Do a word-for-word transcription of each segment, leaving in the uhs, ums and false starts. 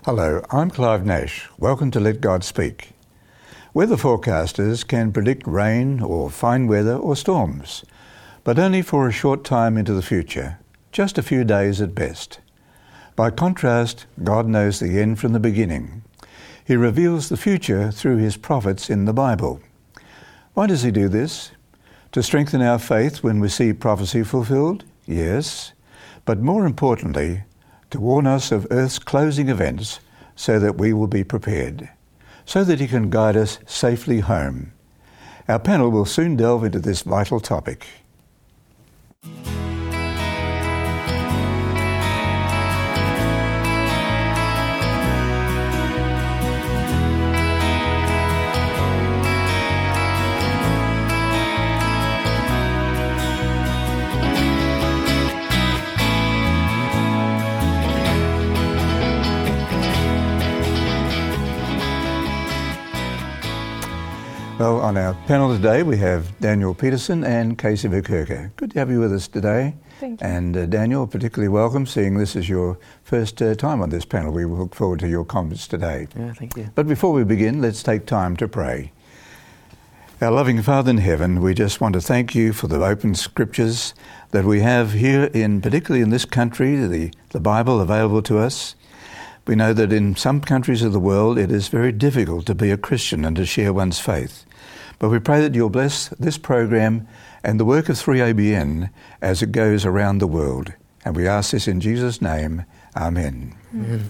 Hello, I'm Clive Nash. Welcome to Let God Speak. Weather forecasters can predict rain or fine weather or storms, but only for a short time into the future, just a few days at best. By contrast, God knows the end from the beginning. He reveals the future through his prophets in the Bible. Why does he do this? To strengthen our faith when we see prophecy fulfilled? Yes. But more importantly, to warn us of Earth's closing events so that we will be prepared, so that he can guide us safely home. Our panel will soon delve into this vital topic. Well, on our panel today we have Daniel Peterson and Casey Verkerker. Good to have you with us today. Thank you. And uh, Daniel, particularly welcome, seeing this is your first uh, time on this panel. We look forward to your comments today. Yeah, thank you. But before we begin, let's take time to pray. Our loving Father in heaven, we just want to thank you for the open scriptures that we have here, in particularly in this country, the, the Bible available to us. We know that in some countries of the world it is very difficult to be a Christian and to share one's faith. But we pray that you'll bless this program and the work of three A B N as it goes around the world. And we ask this in Jesus' name. Amen. Amen.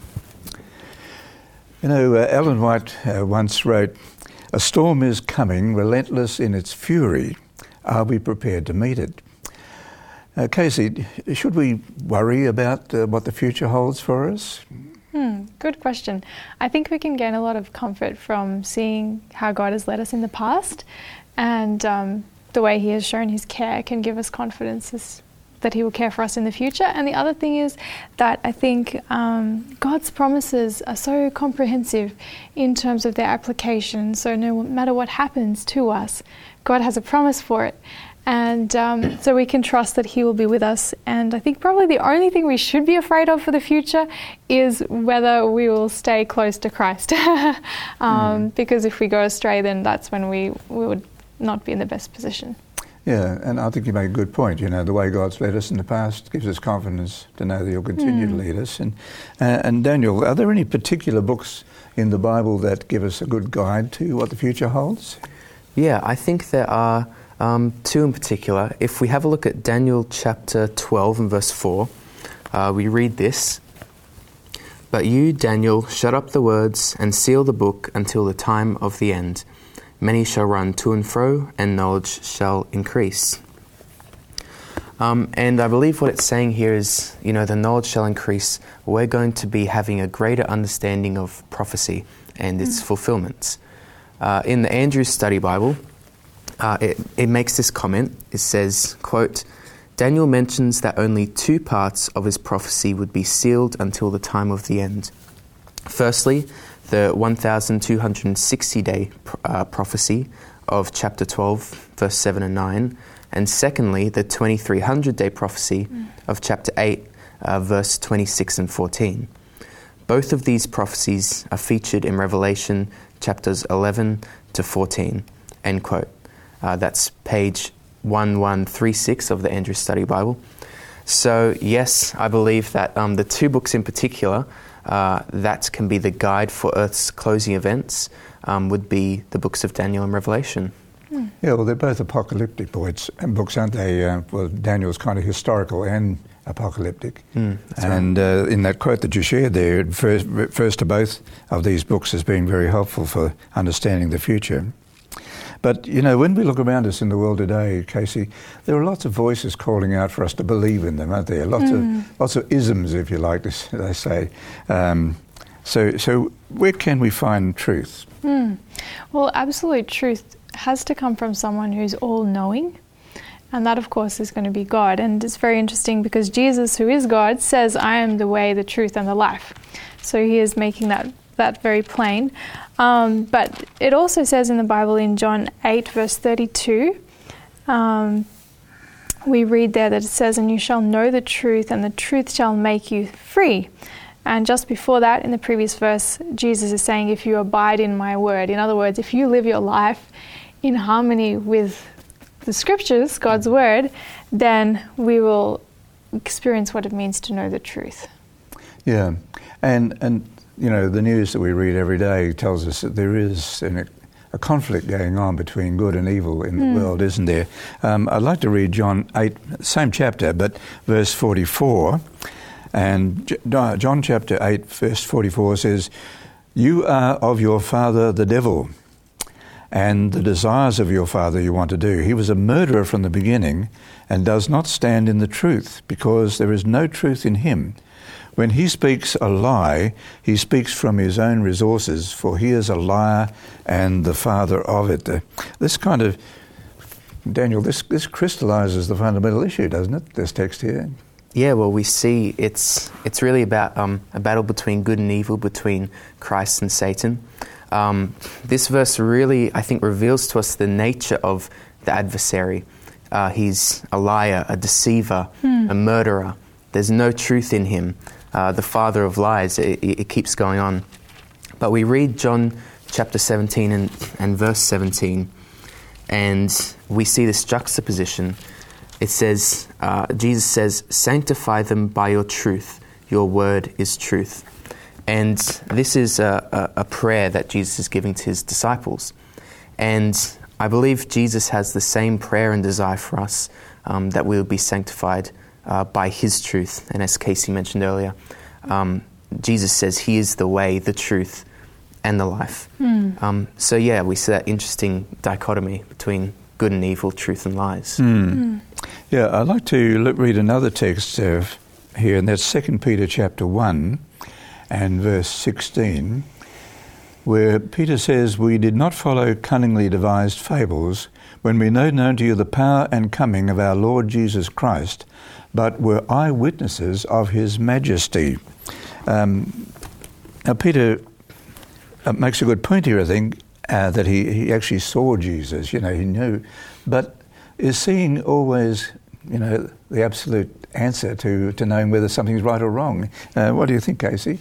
You know, uh, Ellen White uh, once wrote, "A storm is coming, relentless in its fury. Are we prepared to meet it?" Uh, Casey, should we worry about uh, what the future holds for us? Hmm, good question. I think we can gain a lot of comfort from seeing how God has led us in the past, and um, the way he has shown his care can give us confidence as, that he will care for us in the future. And the other thing is that I think um, God's promises are so comprehensive in terms of their application. So no matter what happens to us, God has a promise for it. And um, so we can trust that he will be with us. And I think probably the only thing we should be afraid of for the future is whether we will stay close to Christ. um, mm. Because if we go astray, then that's when we, we would not be in the best position. Yeah, and I think you make a good point. You know, the way God's led us in the past gives us confidence to know that he'll continue mm. to lead us. And, uh, and Daniel, are there any particular books in the Bible that give us a good guide to what the future holds? Yeah, I think there are Um, two in particular. If we have a look at Daniel chapter twelve and verse four, uh, we read this: "But you, Daniel, shut up the words and seal the book until the time of the end. Many shall run to and fro, and knowledge shall increase." Um, and I believe what it's saying here is, you know, the knowledge shall increase. We're going to be having a greater understanding of prophecy and its mm. fulfillments. Uh, in the Andrews Study Bible, Uh, it, it makes this comment. It says, quote, "Daniel mentions that only two parts of his prophecy would be sealed until the time of the end. Firstly, the one thousand two hundred sixty day uh, prophecy of chapter twelve, verse seven and nine, and secondly, the twenty-three hundred day prophecy mm. of chapter eight, uh, verse twenty-six and fourteen. Both of these prophecies are featured in Revelation chapters eleven to fourteen, end quote. Uh, that's page eleven thirty-six of the Andrews Study Bible. So yes, I believe that um, the two books in particular uh, that can be the guide for Earth's closing events um, would be the books of Daniel and Revelation. Mm. Yeah, well, they're both apocalyptic books, books aren't they? Uh, well, Daniel's kind of historical and apocalyptic. Mm, and right. uh, in that quote that you shared there, it refers, refers to both of these books as being very helpful for understanding the future. But, you know, when we look around us in the world today, Casey, there are lots of voices calling out for us to believe in them, aren't there? Lots mm. of lots of isms, if you like, as they say. Um, so, so where can we find truth? Mm. Well, absolute truth has to come from someone who's all-knowing, and that, of course, is going to be God. And it's very interesting because Jesus, who is God, says, "I am the way, the truth, and the life." So he is making that that very plain. Um, but it also says in the Bible in John eight verse thirty-two, um, we read there that it says, "And you shall know the truth, and the truth shall make you free." And just before that, in the previous verse, Jesus is saying, if you abide in my word. In other words, if you live your life in harmony with the scriptures, God's word, then we will experience what it means to know the truth. Yeah, and and you know, the news that we read every day tells us that there is an, a conflict going on between good and evil in Mm. the world, isn't there? Um, I'd like to read John eight, same chapter, but verse forty-four. And J- John chapter eight, verse forty-four says, "You are of your father the devil, and the desires of your father you want to do. He was a murderer from the beginning and does not stand in the truth, because there is no truth in him. When he speaks a lie, he speaks from his own resources, for he is a liar and the father of it." Uh, this kind of, Daniel, this, this crystallizes the fundamental issue, doesn't it, this text here? Yeah, well, we see it's it's really about um, a battle between good and evil, between Christ and Satan. Um, this verse really, I think, reveals to us the nature of the adversary. Uh, he's a liar, a deceiver, Hmm. a murderer. There's no truth in him. Uh, the father of lies. It, it keeps going on. But we read John chapter seventeen and, and verse seventeen, and we see this juxtaposition. It says, uh, Jesus says, "Sanctify them by your truth. Your word is truth." And this is a, a, a prayer that Jesus is giving to his disciples. And I believe Jesus has the same prayer and desire for us, um, that we will be sanctified uh, by his truth. And as Casey mentioned earlier, um, Jesus says he is the way, the truth, and the life. Mm. Um, so yeah, we see that interesting dichotomy between good and evil, truth and lies. Mm. Mm. Yeah, I'd like to look, read another text uh, here, and that's Second Peter chapter one and verse sixteen, where Peter says, "We did not follow cunningly devised fables when we made known to you the power and coming of our Lord Jesus Christ, but were eyewitnesses of his majesty." Um, now, Peter uh, makes a good point here, I think, uh, that he, he actually saw Jesus, you know, he knew. But is seeing always, you know, the absolute answer to, to knowing whether something's right or wrong? Uh, what do you think, Casey?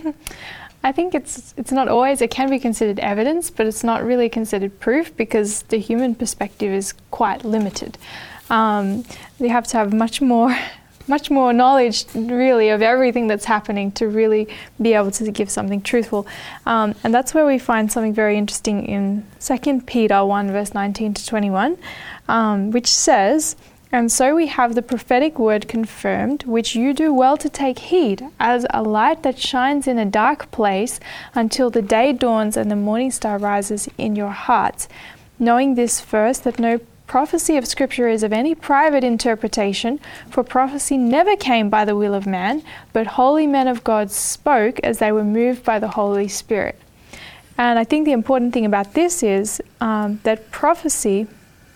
I think it's it's not always, it can be considered evidence, but it's not really considered proof, because the human perspective is quite limited. Um, you have to have much more much more knowledge, really, of everything that's happening to really be able to give something truthful. Um, and that's where we find something very interesting in Second Peter one, verse nineteen to twenty-one, um, which says, "And so we have the prophetic word confirmed, which you do well to take heed, as a light that shines in a dark place until the day dawns and the morning star rises in your hearts. Knowing this first, that no prophecy of Scripture is of any private interpretation, for prophecy never came by the will of man, but holy men of God spoke as they were moved by the Holy Spirit." And I think the important thing about this is um, that prophecy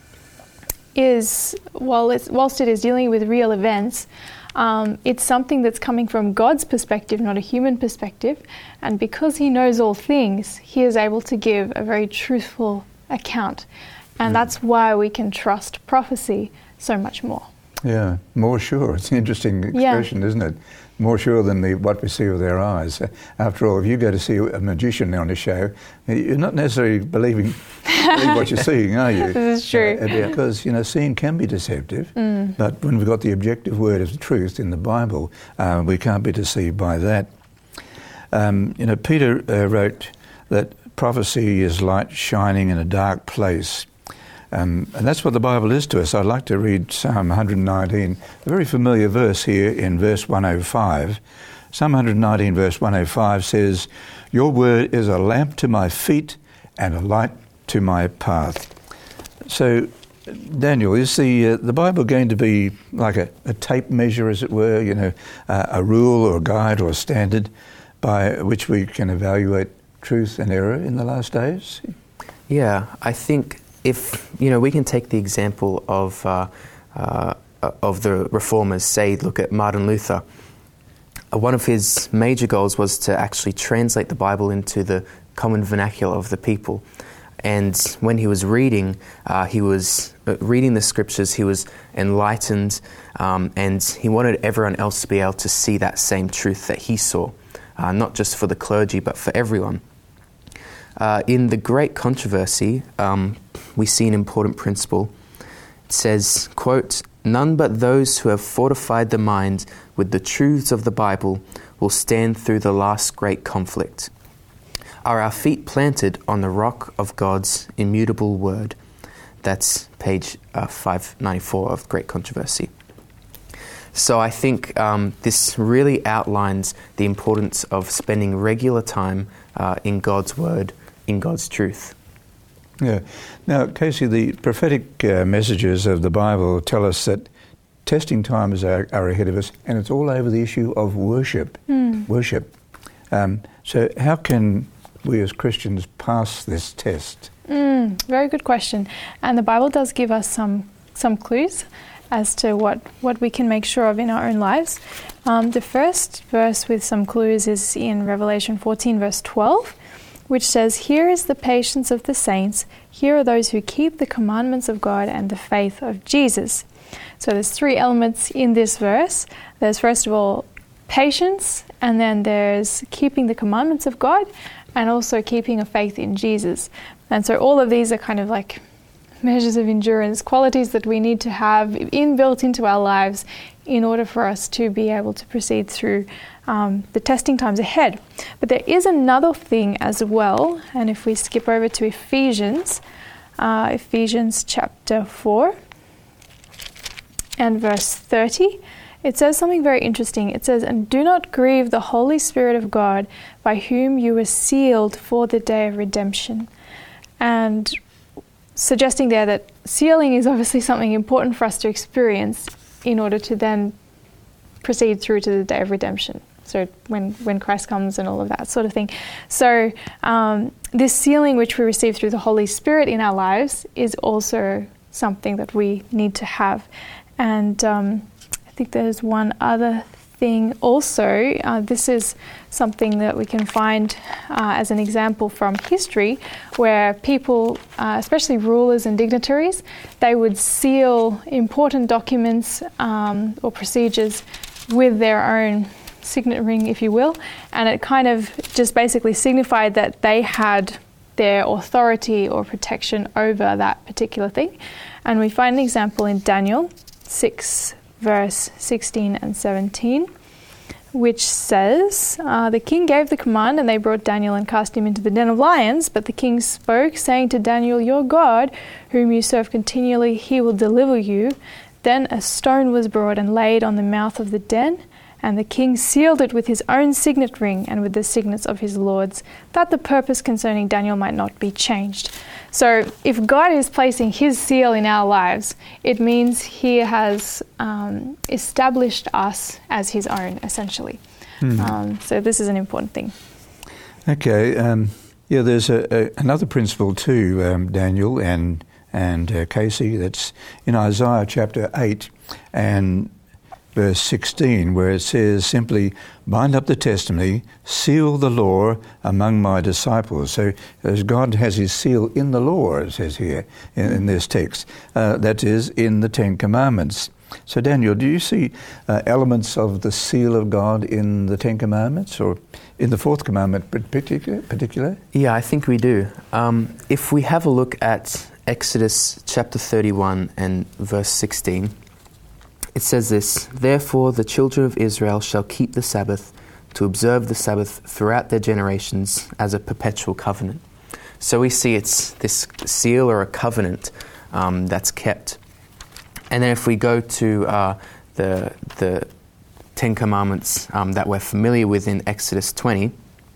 is, while it's, whilst it is dealing with real events, um, it's something that's coming from God's perspective, not a human perspective. And because he knows all things, he is able to give a very truthful account. And that's why we can trust prophecy so much more. Yeah, more sure. It's an interesting expression, Yeah. isn't it? More sure than the, what we see with our eyes. After all, if you go to see a magician on a show, you're not necessarily believing, believing what you're seeing, are you? This is true. Uh, because, you know, seeing can be deceptive, mm. but when we've got the objective word of the truth in the Bible, uh, we can't be deceived by that. Um, you know, Peter uh, wrote that prophecy is light shining in a dark place. Um, and that's what the Bible is to us. I'd like to read Psalm one nineteen, a very familiar verse here in verse one oh five. Psalm one nineteen, verse one oh five says, "Your word is a lamp to my feet and a light to my path." So, Daniel, is the uh, the Bible going to be like a, a tape measure, as it were, you know, uh, a rule or a guide or a standard by which we can evaluate truth and error in the last days? Yeah, I think if, you know, we can take the example of uh, uh, of the reformers, say, look at Martin Luther. Uh, one of his major goals was to actually translate the Bible into the common vernacular of the people. And when he was reading, uh, he was uh, reading the scriptures, he was enlightened, um, and he wanted everyone else to be able to see that same truth that he saw. uh, not just for the clergy, but for everyone. Uh, in the Great Controversy, um, we see an important principle. It says, quote, "None but those who have fortified the mind with the truths of the Bible will stand through the last great conflict. Are our feet planted on the rock of God's immutable word?" That's page uh, five ninety-four of Great Controversy. So I think um, this really outlines the importance of spending regular time uh, in God's word, in God's truth. Yeah. Now, Casey, the prophetic uh, messages of the Bible tell us that testing times are, are ahead of us, and it's all over the issue of worship. Mm. Worship. Um, so how can we as Christians pass this test? Mm, very good question. And the Bible does give us some some clues as to what, what we can make sure of in our own lives. Um, the first verse with some clues is in Revelation fourteen, verse twelve, which says, "Here is the patience of the saints. Here are those who keep the commandments of God and the faith of Jesus." So there's three elements in this verse. There's first of all patience, and then there's keeping the commandments of God, and also keeping a faith in Jesus. And so all of these are kind of like measures of endurance, qualities that we need to have inbuilt into our lives in order for us to be able to proceed through um, the testing times ahead. But there is another thing as well, and if we skip over to Ephesians, uh, Ephesians chapter four and verse thirty, it says something very interesting. It says, "And do not grieve the Holy Spirit of God, by whom you were sealed for the day of redemption." And suggesting there that sealing is obviously something important for us to experience in order to then proceed through to the day of redemption. So when, when Christ comes and all of that sort of thing. So um, this sealing which we receive through the Holy Spirit in our lives is also something that we need to have. And um, I think there's one other thing also. Uh, this is something that we can find uh, as an example from history, where people, uh, especially rulers and dignitaries, they would seal important documents um, or procedures with their own signet ring, if you will, and it kind of just basically signified that they had their authority or protection over that particular thing. And we find an example in Daniel six, verse sixteen and seventeen, which says, uh, "The king gave the command, and they brought Daniel and cast him into the den of lions. But the king spoke, saying to Daniel, 'Your God, whom you serve continually, he will deliver you.' Then a stone was brought and laid on the mouth of the den, and the king sealed it with his own signet ring and with the signets of his lords, that the purpose concerning Daniel might not be changed." So if God is placing his seal in our lives, it means he has um, established us as his own, essentially. Mm. Um, so this is an important thing. Okay. Um, yeah, there's a, a, another principle too, um, Daniel and, and uh, Casey, that's in Isaiah chapter eight and verse sixteen, where it says simply, "Bind up the testimony, seal the law among my disciples." So as God has his seal in the law, it says here in, in this text, uh, that is in the Ten Commandments. So Daniel, do you see uh, elements of the seal of God in the Ten Commandments, or in the Fourth Commandment particular? particular? Yeah, I think we do. Um, if we have a look at Exodus chapter thirty-one and verse sixteen, it says this, "Therefore the children of Israel shall keep the Sabbath, to observe the Sabbath throughout their generations as a perpetual covenant." So we see it's this seal or a covenant um, that's kept. And then if we go to uh, the the Ten Commandments um, that we're familiar with in Exodus twenty,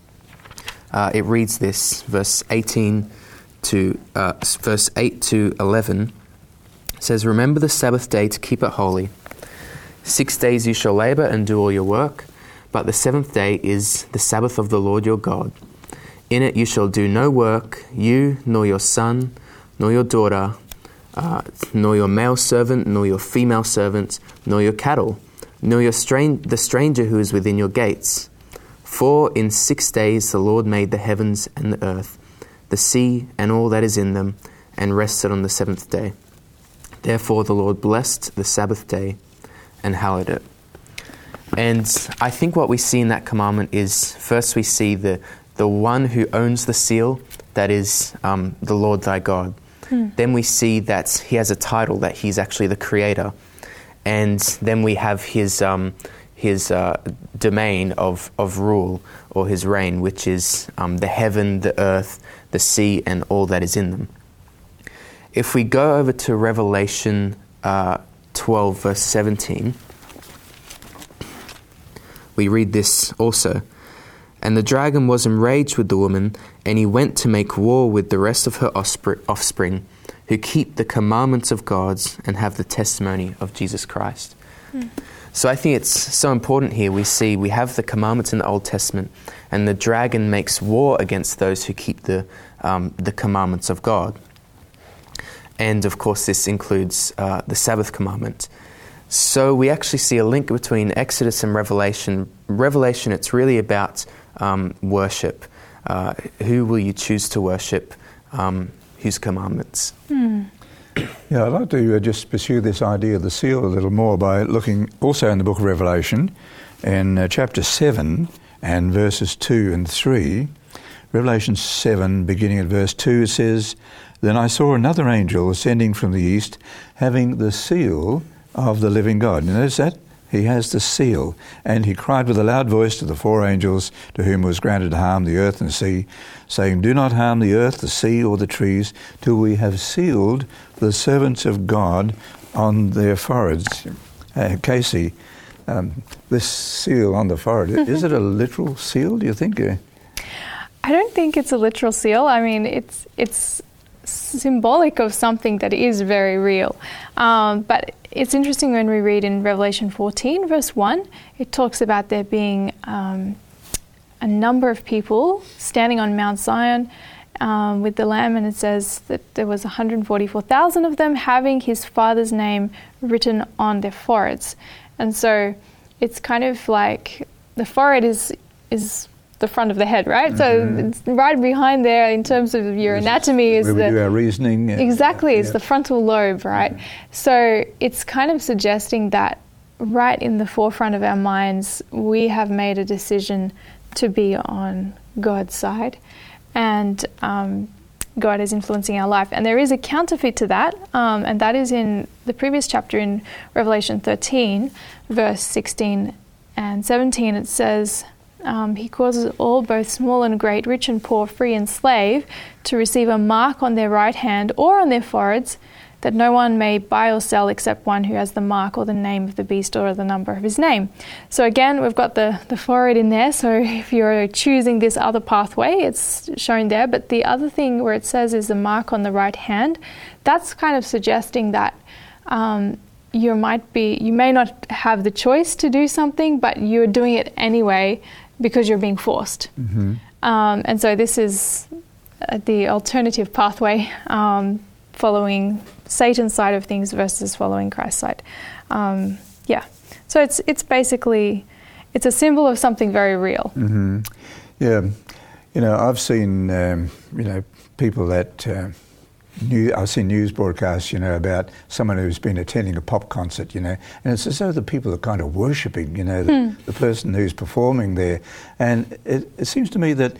uh, it reads this, verse eighteen to uh, verse eight to eleven. It says, "Remember the Sabbath day to keep it holy. Six days you shall labour and do all your work, but the seventh day is the Sabbath of the Lord your God. In it you shall do no work, you, nor your son, nor your daughter, uh, nor your male servant, nor your female servant, nor your cattle, nor your stran- the stranger who is within your gates. For in six days the Lord made the heavens and the earth, the sea and all that is in them, and rested on the seventh day. Therefore the Lord blessed the Sabbath day and hallowed it." And I think what we see in that commandment is, first we see the, the one who owns the seal, that is um, the Lord thy God. Hmm. Then we see that he has a title, that he's actually the creator. And then we have his um, his uh, domain of, of rule, or his reign, which is um, the heaven, the earth, the sea, and all that is in them. If we go over to Revelation uh, twelve, verse seventeen, we read this also. And the dragon was enraged with the woman, and he went to make war with the rest of her offspring, who keep the commandments of God and have the testimony of Jesus Christ. Mm. So I think it's so important here. We see we have the commandments in the Old Testament, and the dragon makes war against those who keep the um, the commandments of God. And of course, this includes uh, the Sabbath commandment. So we actually see a link between Exodus and Revelation. Revelation, it's really about um, worship. Uh, who will you choose to worship? Um, whose commandments? Hmm. Yeah, I'd like to uh, just pursue this idea of the seal a little more by looking also in the book of Revelation, in uh, chapter seven and verses two and three. Revelation seven, beginning at verse two, it says, Then I saw another angel ascending from the east, having the seal of the living God. You notice that? He has the seal. And he cried with a loud voice to the four angels to whom was granted to harm the earth and sea, saying, Do not harm the earth, the sea, or the trees, till we have sealed the servants of God on their foreheads. Uh, Casey, um, this seal on the forehead, is it a literal seal, do you think? Uh, I don't think it's a literal seal. I mean, it's it's symbolic of something that is very real. Um, but it's interesting when we read in Revelation fourteen, verse one, it talks about there being um, a number of people standing on Mount Zion um, with the Lamb, and it says that there was one hundred forty-four thousand of them having his Father's name written on their foreheads. And so it's kind of like the forehead is is the front of the head, right? Mm-hmm. So it's right behind there in terms of your This anatomy is where we the do our reasoning. Uh, exactly. yeah. It's the frontal lobe, right? Yeah. So it's kind of suggesting that right in the forefront of our minds, we have made a decision to be on God's side, and um, God is influencing our life. And there is a counterfeit to that, um, and that is in the previous chapter in Revelation thirteen, verse sixteen and seventeen. It says, Um, he causes all, both small and great, rich and poor, free and slave, to receive a mark on their right hand or on their foreheads, that no one may buy or sell except one who has the mark or the name of the beast or the number of his name. So again, we've got the, the forehead in there. So if you're choosing this other pathway, it's shown there. But the other thing where it says is the mark on the right hand, that's kind of suggesting that um, you might be, you may not have the choice to do something, but you're doing it anyway, because you're being forced. Mm-hmm. Um, and so this is uh, the alternative pathway, um, following Satan's side of things versus following Christ's side. Um, yeah. So it's it's basically, it's a symbol of something very real. Mm-hmm. Yeah. You know, I've seen, um, you know, people that... Uh, New, I've seen news broadcasts, you know, about someone who's been attending a pop concert, you know, and it's as though the people are kind of worshipping, you know, the, mm. the person who's performing there. And it, it seems to me that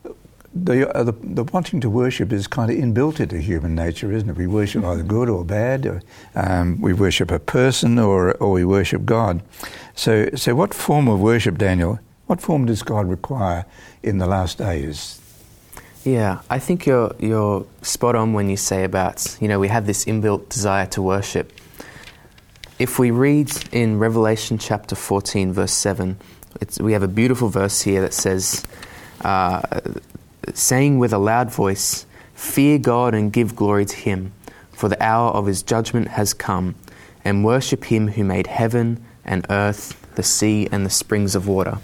the, uh, the the wanting to worship is kind of inbuilt into human nature, isn't it? We worship mm-hmm. either good or bad. Or, um, we worship a person or or we worship God. So, so what form of worship, Daniel, what form does God require in the last days? Yeah, I think you're you're spot on when you say about, you know, we have this inbuilt desire to worship. If we read in Revelation chapter fourteen, verse seven, it's, we have a beautiful verse here that says, uh, saying with a loud voice, Fear God and give glory to him, for the hour of his judgment has come, and worship him who made heaven and earth, the sea and the springs of water.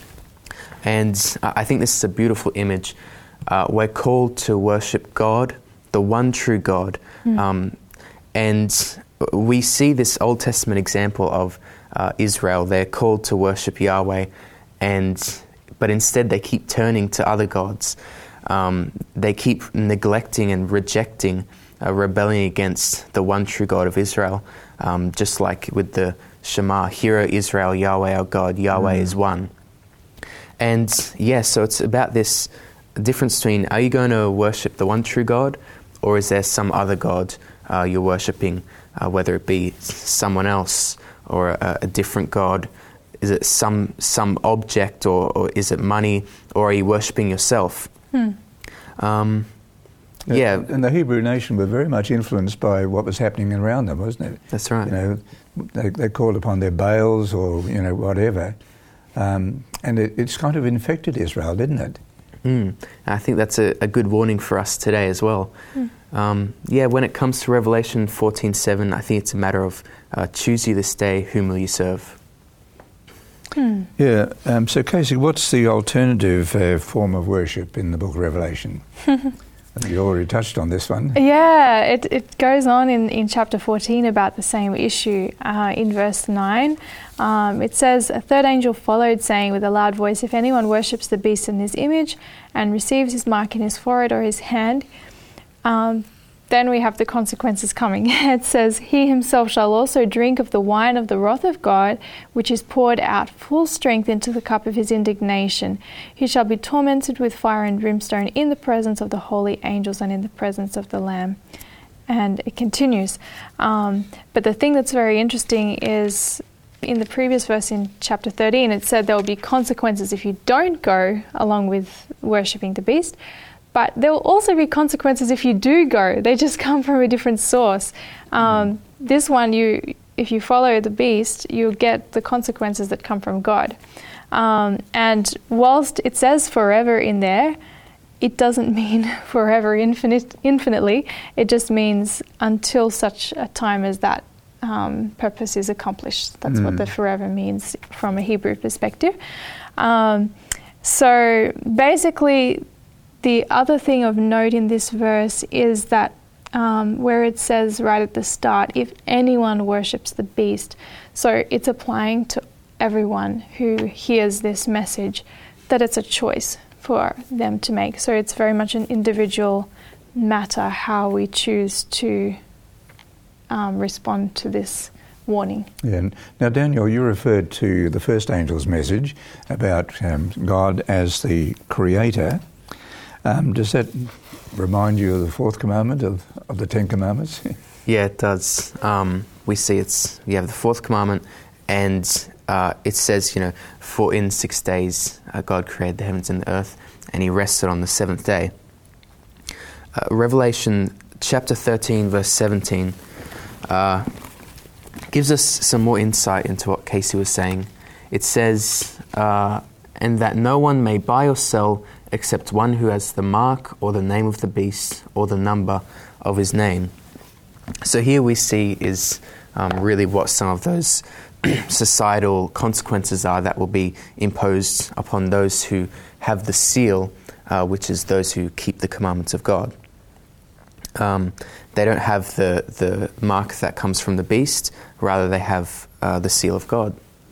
And I think this is a beautiful image. Uh, we're called to worship God, the one true God. Mm. Um, and we see this Old Testament example of uh, Israel. They're called to worship Yahweh, and but instead they keep turning to other gods. Um, they keep neglecting and rejecting, uh, rebelling against the one true God of Israel, um, just like with the Shema, Hear, O Israel, Yahweh our God, Yahweh mm. is one. And yeah, so it's about this difference between, are you going to worship the one true God, or is there some other God uh, you're worshipping, uh, whether it be someone else or a, a different God? Is it some some object, or, or is it money, or are you worshipping yourself? Hmm. Um, yeah. And the Hebrew nation were very much influenced by what was happening around them, wasn't it? That's right. You know, they, they called upon their Baals or, you know, whatever. Um, and it, it's kind of infected Israel, didn't it? Mm. I think that's a, a good warning for us today as well. Mm. Um, yeah, when it comes to Revelation fourteen seven, I think it's a matter of uh, choose you this day whom will you serve. Hmm. Yeah, um, so Casey, what's the alternative uh, form of worship in the book of Revelation? I think you already touched on this one. Yeah, it, it goes on in, in chapter fourteen about the same issue. Uh, in verse nine, um, it says, a third angel followed, saying with a loud voice, if anyone worships the beast in his image and receives his mark in his forehead or his hand, um, then we have the consequences coming. It says, he himself shall also drink of the wine of the wrath of God, which is poured out full strength into the cup of his indignation. He shall be tormented with fire and brimstone in the presence of the holy angels and in the presence of the Lamb. And it continues. Um, but the thing that's very interesting is in the previous verse in chapter thirteen, it said there will be consequences if you don't go along with worshipping the beast. But there will also be consequences if you do go. They just come from a different source. Um, mm. This one, you, if you follow the beast, you'll get the consequences that come from God. Um, and whilst it says forever in there, it doesn't mean forever infinite, infinitely. It just means until such a time as that um, purpose is accomplished. That's mm. what the forever means from a Hebrew perspective. Um, so basically, the other thing of note in this verse is that um, where it says right at the start, if anyone worships the beast, so it's applying to everyone who hears this message, that it's a choice for them to make. So it's very much an individual matter how we choose to um, respond to this warning. Yeah. Now, Daniel, you referred to the first angel's message about um, God as the creator. Um, does that remind you of the fourth commandment of, of the Ten Commandments? Yeah, it does. Um, we see it's, you have the fourth commandment, and uh, it says, you know, for in six days uh, God created the heavens and the earth, and he rested on the seventh day. Uh, Revelation chapter thirteen, verse seventeen, uh, gives us some more insight into what Casey was saying. It says, uh, and that no one may buy or sell except one who has the mark or the name of the beast or the number of his name. So here we see is um, really what some of those societal consequences are that will be imposed upon those who have the seal, uh, which is those who keep the commandments of God. Um, they don't have the, the mark that comes from the beast, rather they have uh, the seal of God.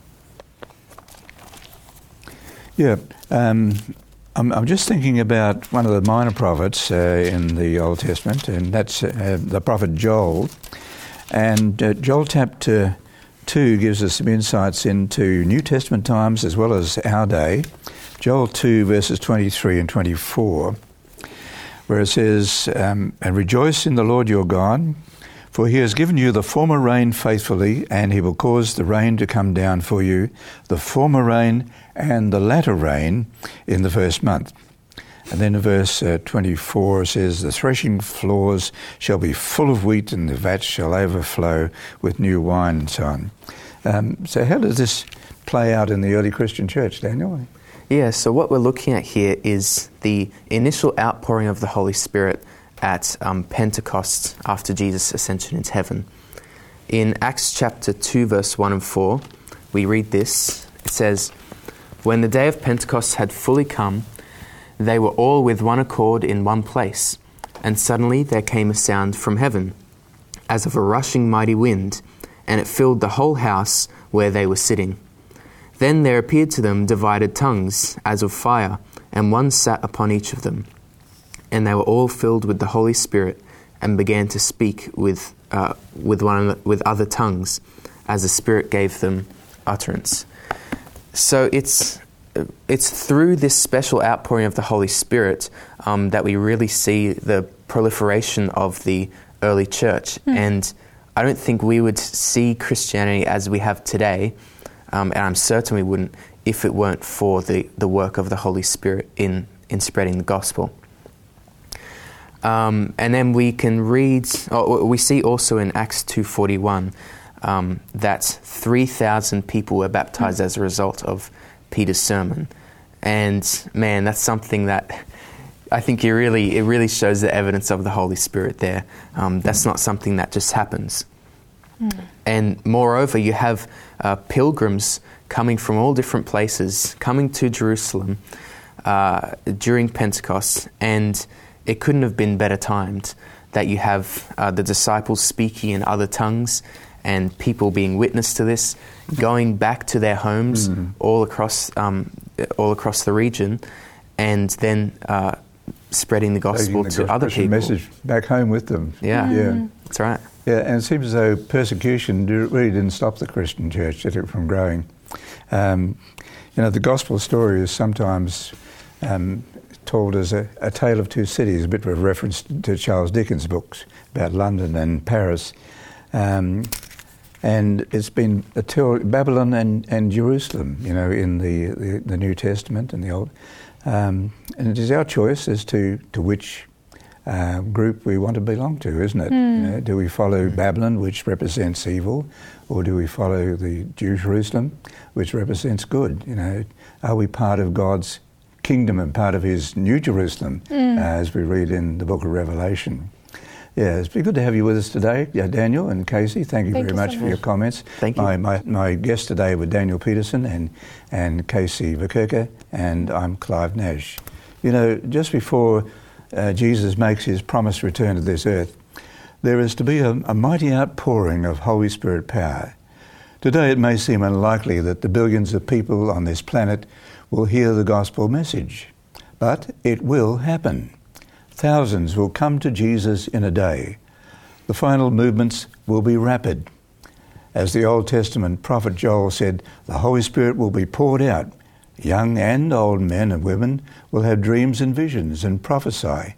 Yeah, um, I'm, I'm just thinking about one of the minor prophets uh, in the Old Testament, and that's uh, the prophet Joel. And uh, Joel chapter two gives us some insights into New Testament times as well as our day. Joel two, verses twenty-three and twenty-four, where it says, um, and rejoice in the Lord your God, for he has given you the former rain faithfully, and he will cause the rain to come down for you, the former rain and the latter rain in the first month. And then in verse uh, twenty-four it says, the threshing floors shall be full of wheat, and the vats shall overflow with new wine, and so on. Um, so how does this play out in the early Christian church, Daniel? Yeah, so what we're looking at here is the initial outpouring of the Holy Spirit at um, Pentecost after Jesus' ascension into heaven. In Acts chapter two, verse one and four, we read this. It says, when the day of Pentecost had fully come, they were all with one accord in one place, and suddenly there came a sound from heaven, as of a rushing mighty wind, and it filled the whole house where they were sitting. Then there appeared to them divided tongues, as of fire, and one sat upon each of them. And they were all filled with the Holy Spirit, and began to speak with uh, with one with other tongues, as the Spirit gave them utterance. So it's it's through this special outpouring of the Holy Spirit um, that we really see the proliferation of the early church. Mm. And I don't think we would see Christianity as we have today, um, and I'm certain we wouldn't, if it weren't for the, the work of the Holy Spirit in, in spreading the gospel. Um, and then we can read, oh, we see also in Acts two forty-one um, that three thousand people were baptized mm. as a result of Peter's sermon. And man, that's something that I think it really, it really shows the evidence of the Holy Spirit there. Um, that's not something that just happens. Mm. And moreover, you have uh, pilgrims coming from all different places, coming to Jerusalem uh, during Pentecost, and it couldn't have been better timed that you have uh, the disciples speaking in other tongues and people being witness to this, going back to their homes mm. all across um, all across the region, and then uh, spreading the gospel the to other people. Message back home with them. Yeah, mm. yeah, that's right. Yeah, and it seems as though persecution really didn't stop the Christian church, did it, from growing? Um, you know, the gospel story is sometimes um, told as a, a tale of two cities, a bit of a reference to Charles Dickens' books about London and Paris. Um, and it's been a tale, Babylon and, and Jerusalem, you know, in the, the, the New Testament and the Old. Um, and it is our choice as to, to which uh, group we want to belong to, isn't it? Mm. You know, do we follow Babylon, which represents evil, or do we follow the Jerusalem, which represents good? You know, are we part of God's kingdom and part of his New Jerusalem, mm. uh, as we read in the book of Revelation? Yeah, it's been good to have you with us today, yeah, Daniel and Casey. Thank you Thank very you much so for much. your comments. Thank you. My, my, my guests today were Daniel Peterson and, and Casey Verkerke, and I'm Clive Nash. You know, just before uh, Jesus makes his promised return to this earth, there is to be a, a mighty outpouring of Holy Spirit power. Today it may seem unlikely that the billions of people on this planet will hear the gospel message, but it will happen. Thousands will come to Jesus in a day. The final movements will be rapid. As the Old Testament prophet Joel said, the Holy Spirit will be poured out. Young and old men and women will have dreams and visions and prophesy.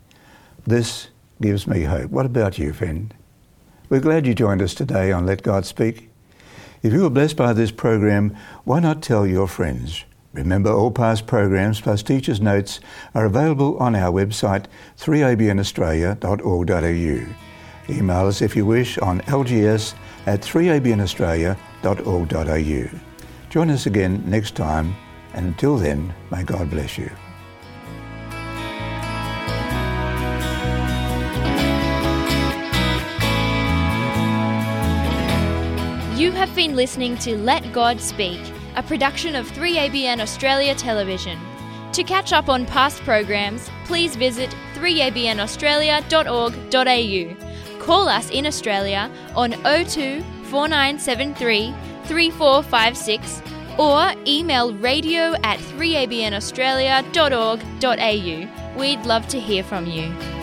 This gives me hope. What about you, friend? We're glad you joined us today on Let God Speak. If you were blessed by this program, why not tell your friends? Remember, all past programs plus teachers' notes are available on our website, three a b n australia dot org dot a u. Email us if you wish on l g s at three a b n australia dot org dot a u. Join us again next time, and until then, may God bless you. You have been listening to Let God Speak, a production of three A B N Australia Television. To catch up on past programs, please visit three a b n australia dot org dot a u. Call us in Australia on oh two, four nine seven three, three four five six or email radio at three a b n australia dot org dot a u. We'd love to hear from you.